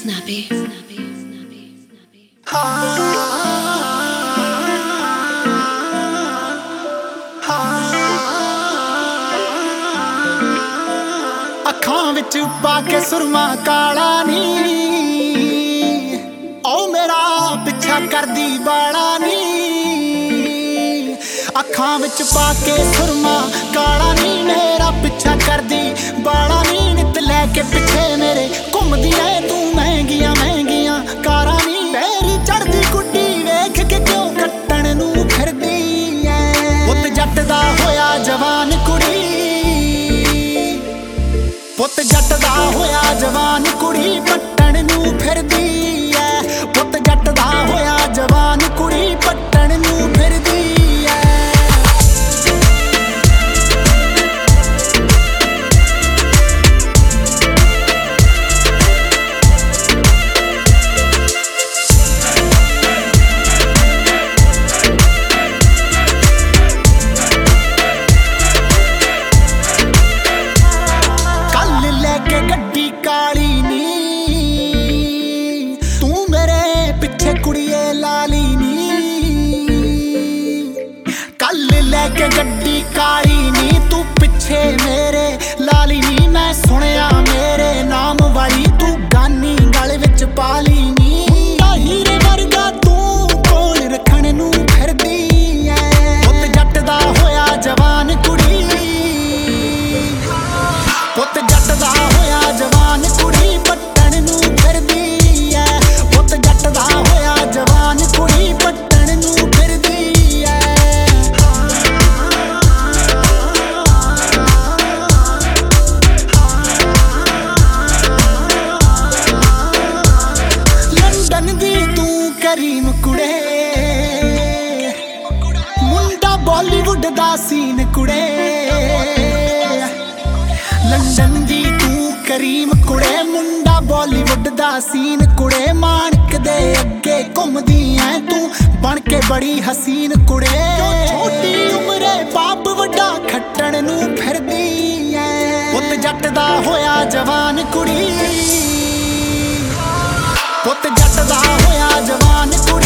Snappy. ਅੱਖਾਂ ਵਿੱਚ ਪਾ ਕੇ ਸੁਰਮਾ ਕਾਲਾ ਨੀ ਓ ਮੇਰਾ ਪਿੱਛਾ ਕਰਦੀ ਬਾਲਾ ਨੀ ਅੱਖਾਂ ਵਿੱਚ ਪਾ ਕੇ ਸੁਰਮਾ ਕਾਲਾ ਨੀ ਮੇਰਾ ਪਿੱਛਾ ਕਰਦੀ ਬਾਲਾ ਨੀ ਨਿਤ ਲੈ ਕੇ ਪਿੱਛੇ ਮੇਰੇ ਘੁੰਮਦੀ ਐ ਤੂੰ ਮਹਿੰਗੀਆਂ ਮਹਿੰਗੀਆਂ ਕਾਰਾਂ ਨੀ ਤੇਰੀ ਚੜਦੀ ਗੁੱਡੀ ਵੇਖ ਕੇ ਕਿਉਂ ਕੱਟਣ ਨੂੰ ਫਿਰਦੀ ਐ ਪੁੱਤ ਜੱਟ ਦਾ ਹੋਇਆ ਜਵਾਨ ਕੁੜੀ ਪੁੱਤ ਜੱਟ ਦਾ ਹੋਇਆ ਜਵਾਨ ਕੁੜੀ ਪੱਟਣ ਨੂੰ ਫਿਰਦੀ ਐ ਪੁੱਤ ਜੱਟ ਦਾ ਹੋਇਆ ਜਵਾਨ ਕੁੜੀ ਪੱਟਣ ਨੂੰ ਫਿਰਦੀ ਐ ਗੱਡੀ ਕਾਲੀ ਨੀ ਤੂੰ ਮੇਰੇ ਪਿੱਛੇ ਕੁੜੀਏ ਲਾਲੀ ਨੀ ਕੱਲ ਲੈ ਕੇ ਗੱਡੀ ਕਾਲੀ ਨੀ ਤੂੰ ਪਿੱਛੇ ਮੇਰੇ ਲਾਲੀ ਨੀ ਮੈਂ ਸੁਣਿਆ ਮੇਰੇ ਨਾਮ ਵਾਲੀ ਤੂੰ ਗਾਨੀ ਗਲ ਵਿੱਚ ਪਾਲੀ ਨੀ ਹੀਰੇ ਵਰਗਾ ਤੂੰ ਕੋਲ ਰੱਖਣ ਨੂੰ ਫਿਰਦੀ ਐ ਪੁੱਤ ਜੱਟ ਦਾ ਹੋਇਆ ਜਵਾਨ ਕੁੜੀ ਪੁੱਤ ਜੱਟ ਦਾ ਹੋਇਆ ਜਵਾਨ ਕੁੜੀ ਪੱਟਣ ਨੂੰ ਫਿਰਦੀ ਐ ਪੁੱਤ ਜੱਟ ਦਾ ਹੋਇਆ ਜਵਾਨ ਕੁੜੀ ਪੱਟਣ ਨੂੰ ਫਿਰਦੀ ਐ ਲੰਡਨ ਦੀ ਤੂੰ ਕਰੀਮ ਕੁੜੇ ਮੁੰਡਾ ਬਾਲੀਵੁੱਡ ਦਾ ਸੀਨ ਕੁੜੇ ਲੰਡਨ ਦੀ ਤੂੰ ਕਰੀਮ ਕੁੜੇ ਮੁੰਡਾ ਬਾਲੀਵੁੱਡ ਦਾ ਸੀਨ ਕੁੜੇ ਮਾਣਕ ਦੇ ਅੱਗੇ ਘੁੰਮਦੀ ਐ ਤੂੰ ਬਣ ਕੇ ਬੜੀ ਹਸੀਨ ਕੁੜੇ ਛੋਟੀ ਉਮਰੇ ਬਾਪ ਵੱਡਾ ਖੱਟਣ ਨੂੰ ਫਿਰਦੀ ਐ ਪੁੱਤ ਜੱਟ ਦਾ ਹੋਇਆ ਜਵਾਨ ਕੁੜੀ ਪੁੱਤ ਜੱਟ ਦਾ ਹੋਇਆ ਜਵਾਨ ਕੁੜੀ